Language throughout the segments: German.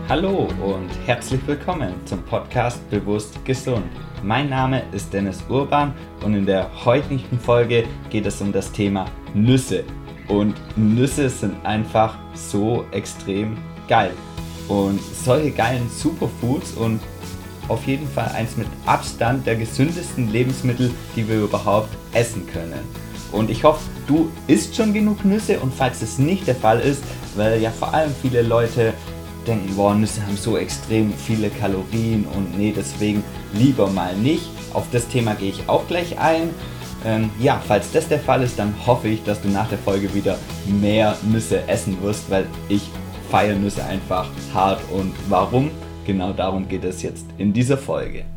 Hallo und herzlich willkommen zum Podcast Bewusst Gesund. Mein Name ist Dennis Urban und in der heutigen Folge geht es um das Thema Nüsse. Und Nüsse sind einfach so extrem geil. Und solche geilen Superfoods und auf jeden Fall eins mit Abstand der gesündesten Lebensmittel, die wir überhaupt essen können. Und ich hoffe, du isst schon genug Nüsse, und falls es nicht der Fall ist, weil ja vor allem viele Leute denken, boah, Nüsse haben so extrem viele Kalorien und nee, deswegen lieber mal nicht. Auf das Thema gehe ich auch gleich ein. Falls das der Fall ist, dann hoffe ich, dass du nach der Folge wieder mehr Nüsse essen wirst, weil ich feiere Nüsse einfach hart. Und warum? Genau darum geht es jetzt in dieser Folge.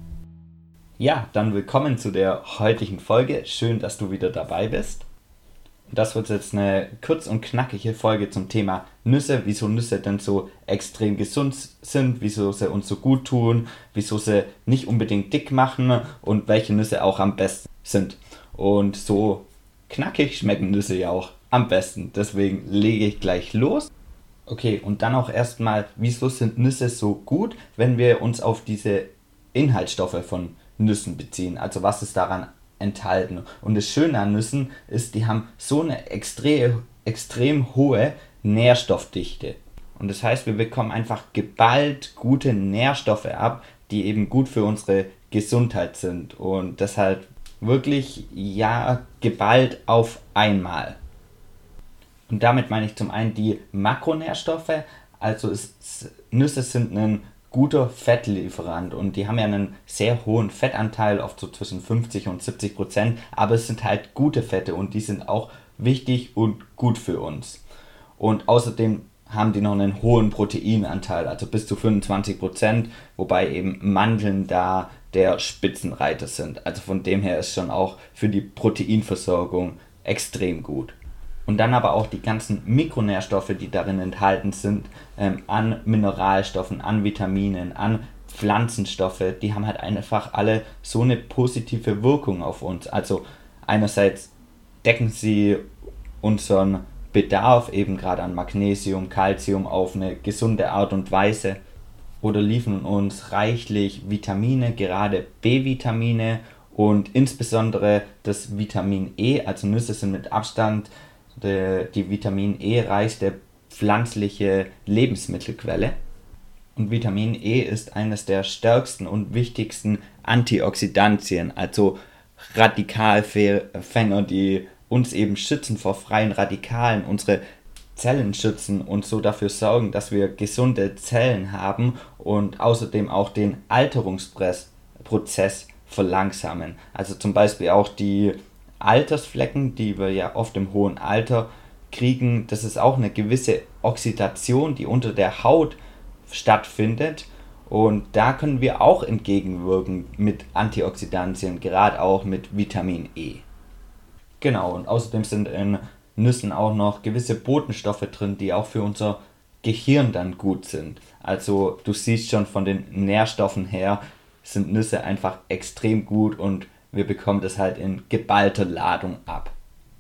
Ja, dann willkommen zu der heutigen Folge. Schön, dass du wieder dabei bist. Das wird jetzt eine kurz und knackige Folge zum Thema Nüsse, wieso Nüsse denn so extrem gesund sind, wieso sie uns so gut tun, wieso sie nicht unbedingt dick machen und welche Nüsse auch am besten sind. Und so knackig schmecken Nüsse ja auch am besten. Deswegen lege ich gleich los. Okay, und dann auch erstmal, wieso sind Nüsse so gut, wenn wir uns auf diese Inhaltsstoffe von Nüssen beziehen? Also was ist daran enthalten? Und das Schöne an Nüssen ist, die haben so eine extrem hohe Nährstoffdichte. Und das heißt, wir bekommen einfach geballt gute Nährstoffe ab, die eben gut für unsere Gesundheit sind. Und deshalb wirklich, ja, geballt auf einmal. Und damit meine ich zum einen die Makronährstoffe, also Nüsse sind ein guter Fettlieferant und die haben ja einen sehr hohen Fettanteil, oft so zwischen 50 und 70%, aber es sind halt gute Fette und die sind auch wichtig und gut für uns. Und außerdem haben die noch einen hohen Proteinanteil, also bis zu 25%, wobei eben Mandeln da der Spitzenreiter sind. Also von dem her ist schon auch für die Proteinversorgung extrem gut. Und dann aber auch die ganzen Mikronährstoffe, die darin enthalten sind, an Mineralstoffen, an Vitaminen, an Pflanzenstoffe, die haben halt einfach alle so eine positive Wirkung auf uns. Also einerseits decken sie unseren Bedarf eben gerade an Magnesium, Calcium auf eine gesunde Art und Weise oder liefern uns reichlich Vitamine, gerade B-Vitamine und insbesondere das Vitamin E, also Nüsse sind mit Abstand die Vitamin E reichste pflanzliche Lebensmittelquelle. Und Vitamin E ist eines der stärksten und wichtigsten Antioxidantien, also Radikalfänger, die uns eben schützen vor freien Radikalen, unsere Zellen schützen und so dafür sorgen, dass wir gesunde Zellen haben und außerdem auch den Alterungsprozess verlangsamen. Also zum Beispiel auch die Altersflecken, die wir ja oft im hohen Alter kriegen, das ist auch eine gewisse Oxidation, die unter der Haut stattfindet, und da können wir auch entgegenwirken mit Antioxidantien, gerade auch mit Vitamin E. Genau, und außerdem sind in Nüssen auch noch gewisse Botenstoffe drin, die auch für unser Gehirn dann gut sind. Also du siehst schon, von den Nährstoffen her sind Nüsse einfach extrem gut und wir bekommen das halt in geballter Ladung ab.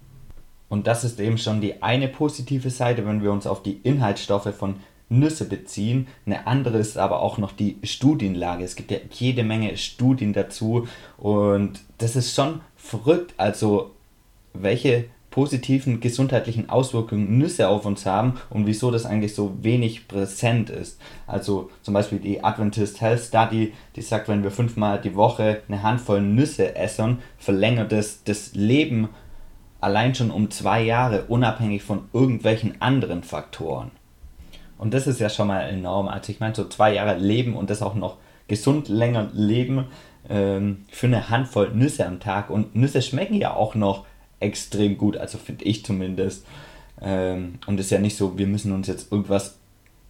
Und das ist eben schon die eine positive Seite, wenn wir uns auf die Inhaltsstoffe von Nüsse beziehen. Eine andere ist aber auch noch die Studienlage. Es gibt ja jede Menge Studien dazu und das ist schon verrückt, also welche positiven gesundheitlichen Auswirkungen Nüsse auf uns haben und wieso das eigentlich so wenig präsent ist. Also zum Beispiel die Adventist Health Study, die sagt, wenn wir 5-mal die Woche eine Handvoll Nüsse essen, verlängert es das Leben allein schon um 2 Jahre, unabhängig von irgendwelchen anderen Faktoren. Und das ist ja schon mal enorm. Also ich meine, so 2 Jahre leben und das auch noch gesund länger leben für eine Handvoll Nüsse am Tag. Und Nüsse schmecken ja auch noch extrem gut, also finde ich zumindest. Und es ist ja nicht so, wir müssen uns jetzt irgendwas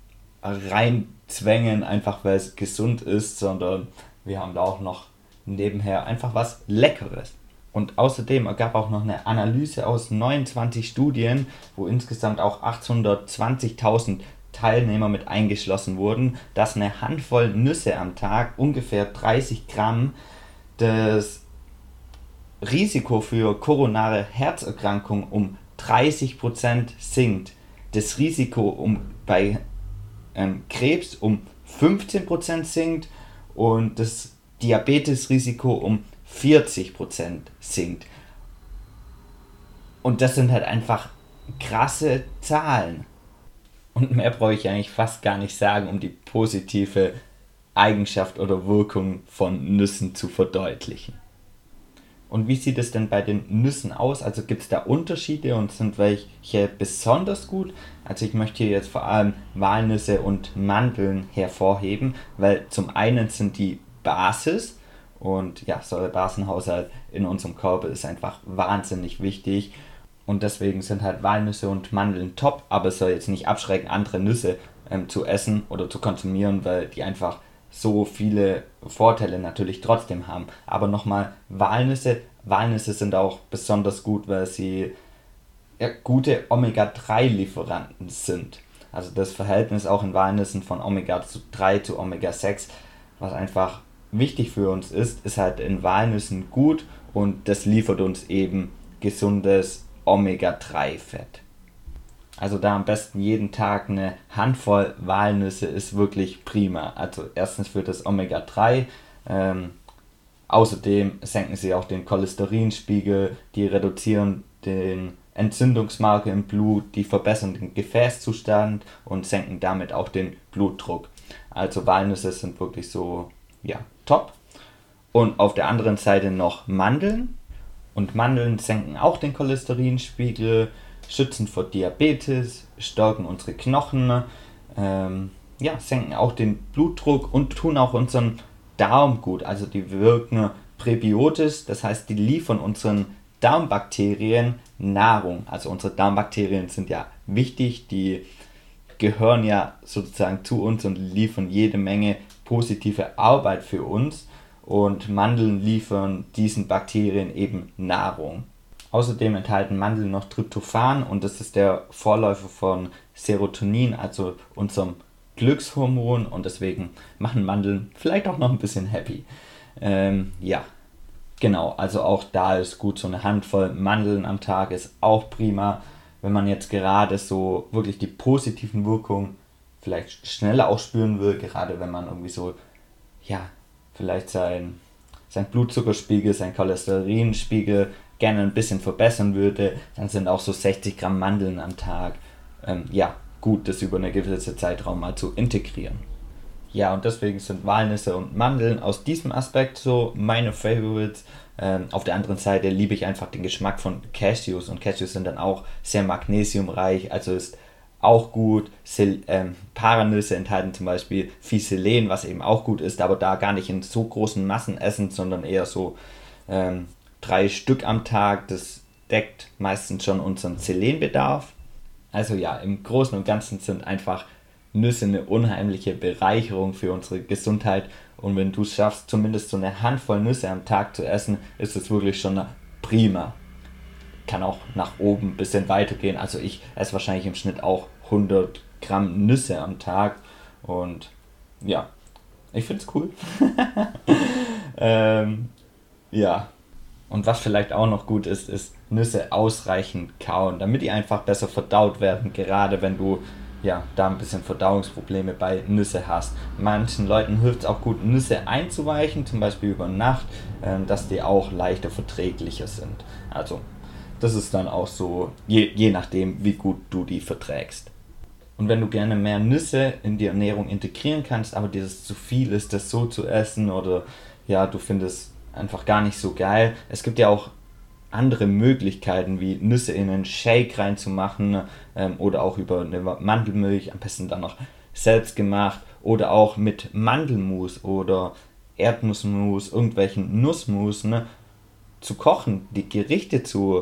reinzwängen, einfach weil es gesund ist, sondern wir haben da auch noch nebenher einfach was Leckeres. Und außerdem ergab auch noch eine Analyse aus 29 Studien, wo insgesamt auch 820.000 Teilnehmer mit eingeschlossen wurden, dass eine Handvoll Nüsse am Tag, ungefähr 30 Gramm, das Risiko für koronare Herzerkrankung um 30% sinkt. Das Risiko bei Krebs um 15% sinkt und das Diabetesrisiko um 40% sinkt. Und das sind halt einfach krasse Zahlen. Und mehr brauche ich eigentlich fast gar nicht sagen, um die positive Eigenschaft oder Wirkung von Nüssen zu verdeutlichen. Und wie sieht es denn bei den Nüssen aus? Also gibt es da Unterschiede und sind welche besonders gut? Also ich möchte hier jetzt vor allem Walnüsse und Mandeln hervorheben, weil zum einen sind die Basis und ja, Säurebasenhaushalt in unserem Körper ist einfach wahnsinnig wichtig. Und deswegen sind halt Walnüsse und Mandeln top, aber es soll jetzt nicht abschrecken, andere Nüsse zu essen oder zu konsumieren, weil die einfach so viele Vorteile natürlich trotzdem haben. Aber nochmal, Walnüsse sind auch besonders gut, weil sie gute Omega-3-Lieferanten sind. Also das Verhältnis auch in Walnüssen von Omega-3 zu Omega-6, was einfach wichtig für uns ist halt in Walnüssen gut und das liefert uns eben gesundes Omega-3-Fett. Also da am besten jeden Tag eine Handvoll Walnüsse ist wirklich prima. Also erstens für das Omega-3, außerdem senken sie auch den Cholesterinspiegel, die reduzieren den Entzündungsmarker im Blut, die verbessern den Gefäßzustand und senken damit auch den Blutdruck. Also Walnüsse sind wirklich so, ja, top. Und auf der anderen Seite noch Mandeln. Und Mandeln senken auch den Cholesterinspiegel, schützen vor Diabetes, stärken unsere Knochen, senken auch den Blutdruck und tun auch unseren Darm gut. Also die wirken präbiotisch, das heißt, die liefern unseren Darmbakterien Nahrung. Also unsere Darmbakterien sind ja wichtig, die gehören ja sozusagen zu uns und liefern jede Menge positive Arbeit für uns. Und Mandeln liefern diesen Bakterien eben Nahrung. Außerdem enthalten Mandeln noch Tryptophan und das ist der Vorläufer von Serotonin, also unserem Glückshormon, und deswegen machen Mandeln vielleicht auch noch ein bisschen happy. Genau, also auch da ist gut, so eine Handvoll Mandeln am Tag ist auch prima, wenn man jetzt gerade so wirklich die positiven Wirkungen vielleicht schneller auch spüren will, gerade wenn man irgendwie so, ja, vielleicht sein Blutzuckerspiegel, sein Cholesterinspiegel gerne ein bisschen verbessern würde, dann sind auch so 60 Gramm Mandeln am Tag gut, das über eine gewisse Zeitraum mal zu integrieren. Ja, und deswegen sind Walnüsse und Mandeln aus diesem Aspekt so meine Favorites. Auf der anderen Seite liebe ich einfach den Geschmack von Cashews und Cashews sind dann auch sehr magnesiumreich, also ist auch gut. Paranüsse enthalten zum Beispiel viel Selen, was eben auch gut ist, aber da gar nicht in so großen Massen essen, sondern eher so 3 Stück am Tag. Das deckt meistens schon unseren Selenbedarf. Also ja, im Großen und Ganzen sind einfach Nüsse eine unheimliche Bereicherung für unsere Gesundheit. Und wenn du es schaffst, zumindest so eine Handvoll Nüsse am Tag zu essen, ist es wirklich schon prima. Kann auch nach oben ein bisschen weitergehen. Also ich esse wahrscheinlich im Schnitt auch 100 Gramm Nüsse am Tag. Und ja, ich finde es cool. Ja. Und was vielleicht auch noch gut ist Nüsse ausreichend kauen, damit die einfach besser verdaut werden, gerade wenn du da ein bisschen Verdauungsprobleme bei Nüsse hast. Manchen Leuten hilft es auch gut, Nüsse einzuweichen, zum Beispiel über Nacht, dass die auch leichter verträglicher sind. Also das ist dann auch so, je nachdem, wie gut du die verträgst. Und wenn du gerne mehr Nüsse in die Ernährung integrieren kannst, aber dir das zu viel ist, das so zu essen oder du findest einfach gar nicht so geil. Es gibt ja auch andere Möglichkeiten, wie Nüsse in einen Shake reinzumachen oder auch über eine Mandelmilch, am besten dann noch selbst gemacht oder auch mit Mandelmus oder Erdnussmus, irgendwelchen Nussmus zu kochen, die Gerichte zu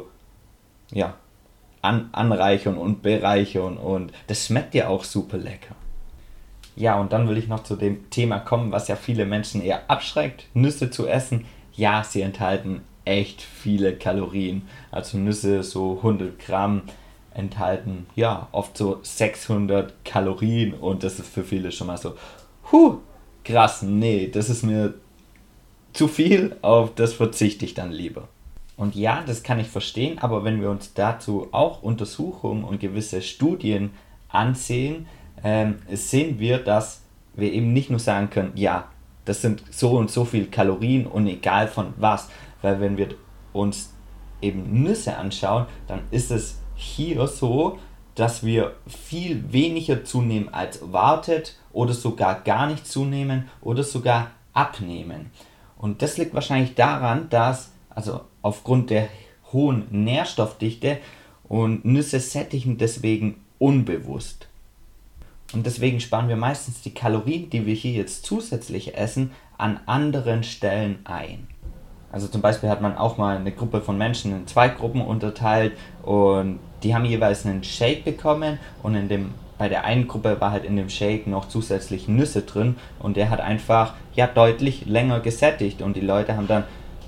anreichern und bereichern und das schmeckt ja auch super lecker. Ja, und dann will ich noch zu dem Thema kommen, was ja viele Menschen eher abschreckt, Nüsse zu essen. Ja, sie enthalten echt viele Kalorien. Also Nüsse, so 100 Gramm, enthalten oft so 600 Kalorien und das ist für viele schon mal so, krass, nee, das ist mir zu viel, auf das verzichte ich dann lieber. Und ja, das kann ich verstehen, aber wenn wir uns dazu auch Untersuchungen und gewisse Studien ansehen, sehen wir, dass wir eben nicht nur sagen können, ja, das sind so und so viel Kalorien und egal von was, weil wenn wir uns eben Nüsse anschauen, dann ist es hier so, dass wir viel weniger zunehmen als erwartet oder sogar gar nicht zunehmen oder sogar abnehmen. Und das liegt wahrscheinlich daran, dass, also aufgrund der hohen Nährstoffdichte, und Nüsse sättigen deswegen unbewusst. Und deswegen sparen wir meistens die Kalorien, die wir hier jetzt zusätzlich essen, an anderen Stellen ein. Also zum Beispiel hat man auch mal eine Gruppe von Menschen in 2 Gruppen unterteilt und die haben jeweils einen Shake bekommen und bei der einen Gruppe war halt in dem Shake noch zusätzlich Nüsse drin und der hat einfach deutlich länger gesättigt und die Leute haben dann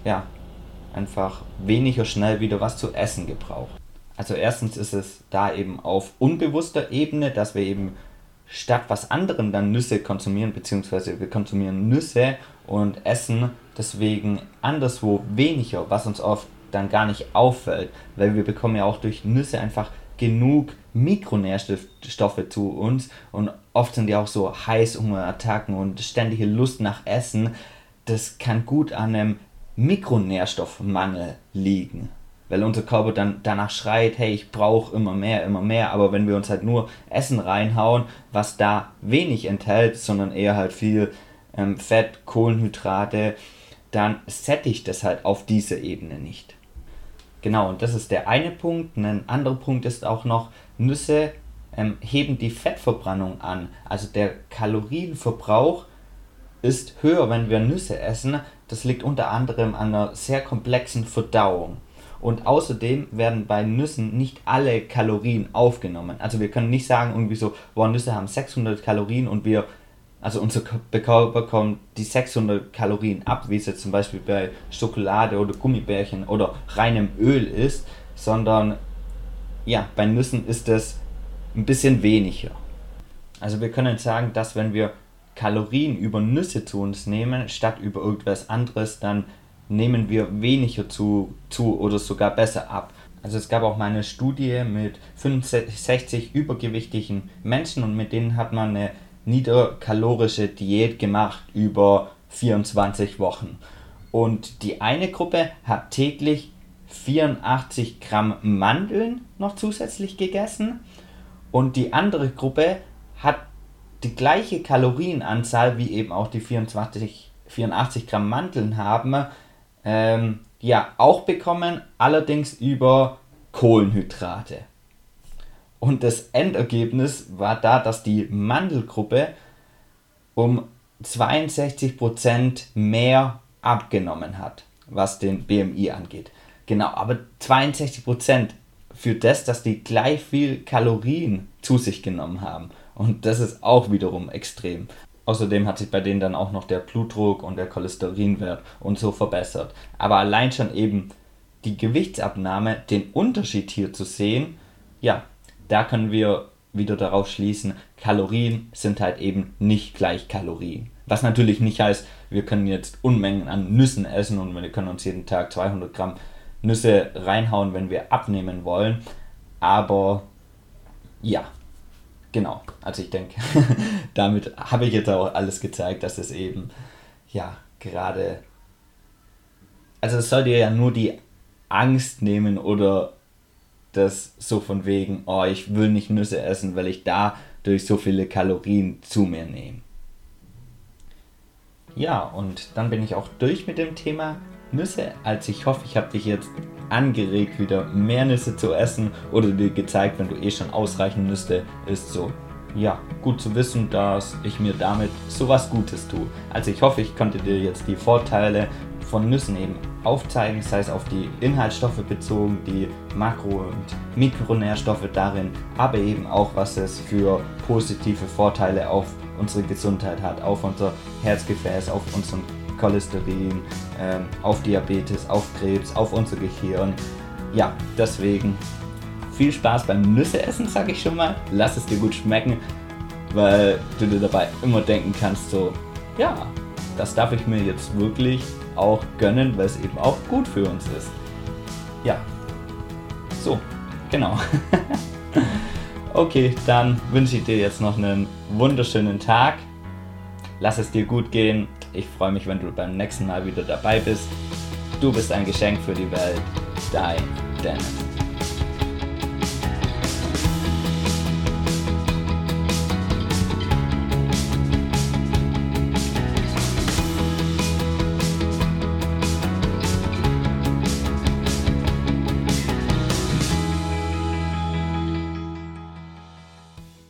einfach weniger schnell wieder was zu essen gebraucht. Also erstens ist es da eben auf unbewusster Ebene, dass wir eben statt was anderem dann Nüsse konsumieren, beziehungsweise wir konsumieren Nüsse und essen deswegen anderswo weniger, was uns oft dann gar nicht auffällt, weil wir bekommen ja auch durch Nüsse einfach genug Mikronährstoffe zu uns und oft sind ja auch so Heißhungerattacken und ständige Lust nach Essen, das kann gut an einem Mikronährstoffmangel liegen. Weil unser Körper dann danach schreit, hey, ich brauche immer mehr, aber wenn wir uns halt nur Essen reinhauen, was da wenig enthält, sondern eher halt viel Fett, Kohlenhydrate, dann sättigt das halt auf dieser Ebene nicht. Genau, und das ist der eine Punkt. Ein anderer Punkt ist auch noch, Nüsse heben die Fettverbrennung an. Also der Kalorienverbrauch ist höher, wenn wir Nüsse essen. Das liegt unter anderem an einer sehr komplexen Verdauung. Und außerdem werden bei Nüssen nicht alle Kalorien aufgenommen. Also wir können nicht sagen irgendwie so, Nüsse haben 600 Kalorien und unser Körper bekommt die 600 Kalorien ab, wie es jetzt zum Beispiel bei Schokolade oder Gummibärchen oder reinem Öl ist, sondern bei Nüssen ist es ein bisschen weniger. Also wir können sagen, dass wenn wir Kalorien über Nüsse zu uns nehmen, statt über irgendwas anderes, dann nehmen wir weniger zu oder sogar besser ab. Also es gab auch mal eine Studie mit 65 übergewichtigen Menschen und mit denen hat man eine niederkalorische Diät gemacht über 24 Wochen. Und die eine Gruppe hat täglich 84 Gramm Mandeln noch zusätzlich gegessen und die andere Gruppe hat die gleiche Kalorienanzahl wie eben auch die 84 Gramm Mandeln haben, auch bekommen, allerdings über Kohlenhydrate. Und das Endergebnis war da, dass die Mandelgruppe um 62% mehr abgenommen hat, was den BMI angeht. Genau, aber 62% für das, dass die gleich viel Kalorien zu sich genommen haben. Und das ist auch wiederum extrem. Außerdem hat sich bei denen dann auch noch der Blutdruck und der Cholesterinwert und so verbessert. Aber allein schon eben die Gewichtsabnahme, den Unterschied hier zu sehen, da können wir wieder darauf schließen, Kalorien sind halt eben nicht gleich Kalorien. Was natürlich nicht heißt, wir können jetzt Unmengen an Nüssen essen und wir können uns jeden Tag 200 Gramm Nüsse reinhauen, wenn wir abnehmen wollen. Aber genau, also ich denke, damit habe ich jetzt auch alles gezeigt, dass es eben, gerade, also es soll dir ja nur die Angst nehmen oder das so von wegen, ich will nicht Nüsse essen, weil ich dadurch so viele Kalorien zu mir nehme. Ja, und dann bin ich auch durch mit dem Thema Nüsse. Also ich hoffe, ich habe dich jetzt angeregt, wieder mehr Nüsse zu essen oder dir gezeigt, wenn du schon ausreichend Nüsse isst, so gut zu wissen, dass ich mir damit sowas Gutes tue. Also ich hoffe, ich konnte dir jetzt die Vorteile von Nüssen eben aufzeigen, sei es auf die Inhaltsstoffe bezogen, die Makro- und Mikronährstoffe darin, aber eben auch, was es für positive Vorteile auf unsere Gesundheit hat, auf unser Herzgefäß, auf unseren Cholesterin, auf Diabetes, auf Krebs, auf unser Gehirn. Deswegen viel Spaß beim Nüsseessen, sage ich schon mal. Lass es dir gut schmecken, weil du dir dabei immer denken kannst, das darf ich mir jetzt wirklich auch gönnen, weil es eben auch gut für uns ist. So, genau. Okay, dann wünsche ich dir jetzt noch einen wunderschönen Tag. Lass es dir gut gehen. Ich freue mich, wenn du beim nächsten Mal wieder dabei bist. Du bist ein Geschenk für die Welt. Dein Dennis.